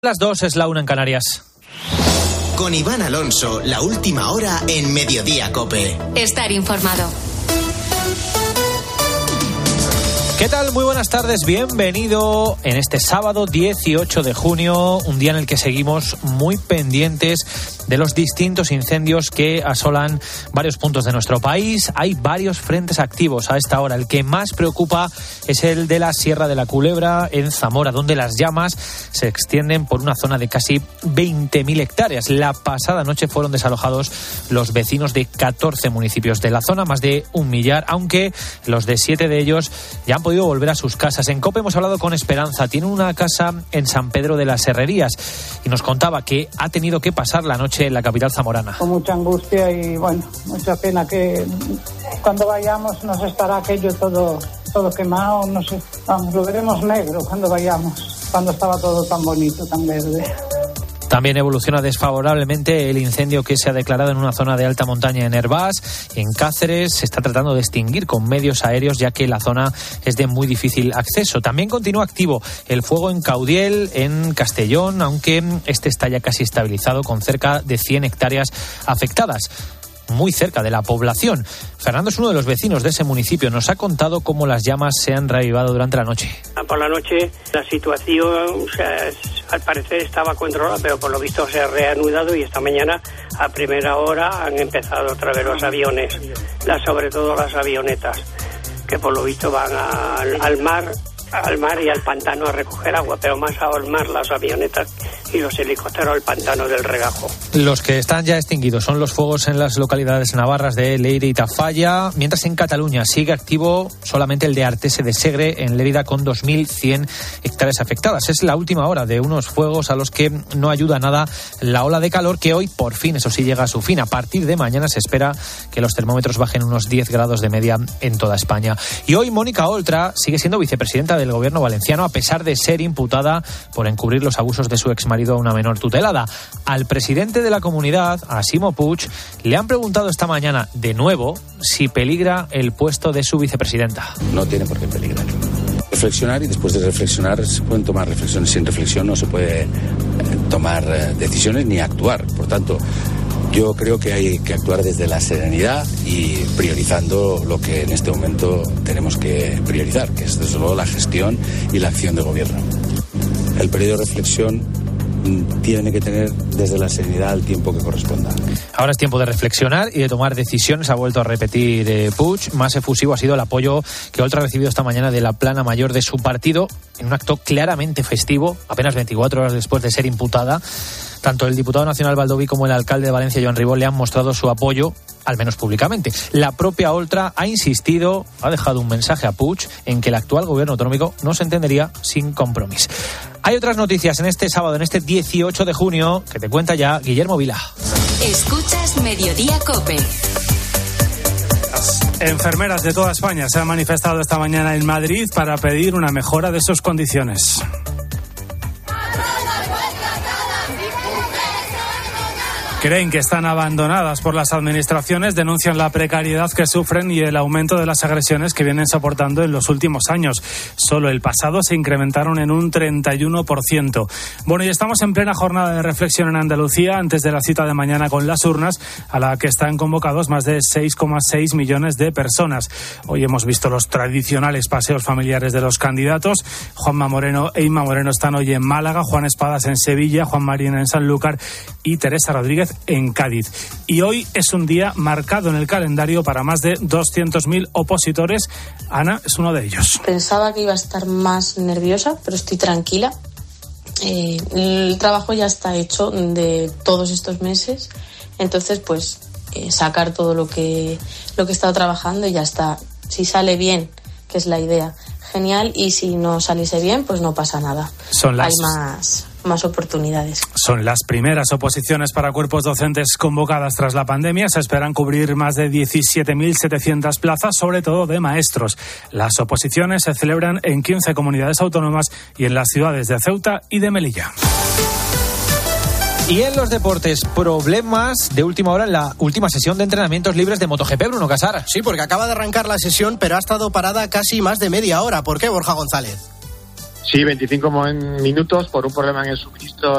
Las 2 es la 1 en Canarias. Con Iván Alonso, la última hora en Mediodía COPE. Estar informado. ¿Qué tal? Muy buenas tardes, bienvenido en este sábado 18 de junio, un día en el que seguimos muy pendientes de los distintos incendios que asolan varios puntos de nuestro país. Hay varios frentes activos a esta hora. El que más preocupa es el de la Sierra de la Culebra, en Zamora, donde las llamas se extienden por una zona de casi 20.000 hectáreas. La pasada noche fueron desalojados los vecinos de 14 municipios de la zona, más de 1 millar, aunque los de 7 de ellos ya han podido volver a sus casas. En COPE hemos hablado con Esperanza. Tiene una casa en San Pedro de las Herrerías y nos contaba que ha tenido que pasar la noche en la capital zamorana. Con mucha angustia y bueno, mucha pena que cuando vayamos nos estará aquello todo quemado, no sé, vamos, lo veremos negro cuando vayamos, cuando estaba todo tan bonito, tan verde. También evoluciona desfavorablemente el incendio que se ha declarado en una zona de alta montaña en Hervás. En Cáceres se está tratando de extinguir con medios aéreos, ya que la zona es de muy difícil acceso. También continúa activo el fuego en Caudiel, en Castellón, aunque este está ya casi estabilizado, con cerca de 100 hectáreas afectadas, muy cerca de la población. Fernando es uno de los vecinos de ese municipio. Nos ha contado cómo las llamas se han reavivado durante la noche. Por la noche la situación, al parecer estaba controlada, pero por lo visto se ha reanudado y esta mañana a primera hora han empezado otra vez los aviones, sobre todo las avionetas, que por lo visto van al mar y al pantano a recoger agua, pero más al mar las avionetas y los helicópteros al pantano del Regajo. Los que están ya extinguidos son los fuegos en las localidades navarras de Leire y Tafalla, mientras en Cataluña sigue activo solamente el de Artese de Segre, en Lérida, con 2.100 hectáreas afectadas. Es la última hora de unos fuegos a los que no ayuda nada la ola de calor, que hoy por fin, eso sí, llega a su fin. A partir de mañana se espera que los termómetros bajen unos 10 grados de media en toda España. Y hoy Mónica Oltra sigue siendo vicepresidenta del gobierno valenciano, a pesar de ser imputada por encubrir los abusos de su exmarido a una menor tutelada. Al presidente de la comunidad, a Ximo Puig, le han preguntado esta mañana de nuevo si peligra el puesto de su vicepresidenta. No tiene por qué peligrar. Reflexionar, y después de reflexionar se pueden tomar reflexiones. Sin reflexión no se puede tomar decisiones ni actuar. Por tanto, yo creo que hay que actuar desde la serenidad y priorizando lo que en este momento tenemos que priorizar, que es desde luego la gestión y la acción de gobierno. El periodo de reflexión tiene que tener desde la serenidad el tiempo que corresponda. Ahora es tiempo de reflexionar y de tomar decisiones, ha vuelto a repetir Puig. Más efusivo ha sido el apoyo que Oltra ha recibido esta mañana de la plana mayor de su partido, en un acto claramente festivo, apenas 24 horas después de ser imputada. Tanto el diputado nacional Baldoví como el alcalde de Valencia, Joan Ribó, le han mostrado su apoyo, al menos públicamente. La propia Oltra ha insistido, ha dejado un mensaje a Puig en que el actual gobierno autonómico no se entendería sin Compromís. Hay otras noticias en este sábado, en este 18 de junio, que te cuenta ya Guillermo Vila. Escuchas Mediodía COPE. Enfermeras de toda España se han manifestado esta mañana en Madrid para pedir una mejora de sus condiciones. Creen que están abandonadas por las administraciones, denuncian la precariedad que sufren y el aumento de las agresiones que vienen soportando en los últimos años. Solo el pasado se incrementaron en un 31%. Bueno, y estamos en plena jornada de reflexión en Andalucía antes de la cita de mañana con las urnas, a la que están convocados más de 6,6 millones de personas. Hoy hemos visto los tradicionales paseos familiares de los candidatos. Juanma Moreno e Inma Moreno están hoy en Málaga, Juan Espadas en Sevilla, Juan Marín en Sanlúcar y Teresa Rodríguez en Cádiz. Y hoy es un día marcado en el calendario para más de 200.000 opositores. Ana es uno de ellos. Pensaba que iba a estar más nerviosa, pero estoy tranquila. El trabajo ya está hecho de todos estos meses, entonces pues sacar todo lo que he estado trabajando y ya está. Si sale bien, que es la idea, genial, y si no saliese bien, pues no pasa nada. Hay más oportunidades. Son las primeras oposiciones para cuerpos docentes convocadas tras la pandemia. Se esperan cubrir más de 17.700 plazas, sobre todo de maestros. Las oposiciones se celebran en 15 comunidades autónomas y en las ciudades de Ceuta y de Melilla. Y en los deportes, problemas de última hora en la última sesión de entrenamientos libres de MotoGP, Bruno Casar. Sí, porque acaba de arrancar la sesión, pero ha estado parada casi más de media hora. ¿Por qué, Borja González? Sí, 25 minutos por un problema en el suministro